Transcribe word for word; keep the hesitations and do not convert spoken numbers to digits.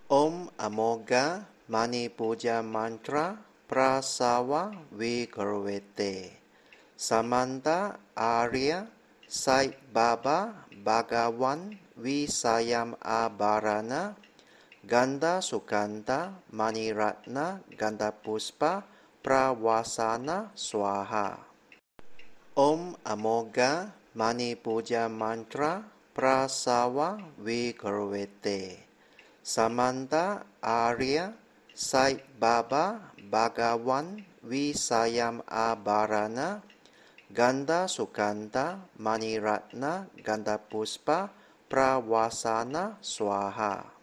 Om Amoga Mani Puja Mantra Prasawa Vikarvete Samanta Arya Sai Baba Bhagawan Visayam Abarana Ganda Sukanta Maniratna Ganda Puspa Prawasana Swaha. Om Amoga Mani Puja Mantra Prasawa Vikarvete Samanta Arya Sai Baba Bhagawan Visayam Abarana Ganda Sukanta Maniratna Ganda Puspa Prawasana Swaha.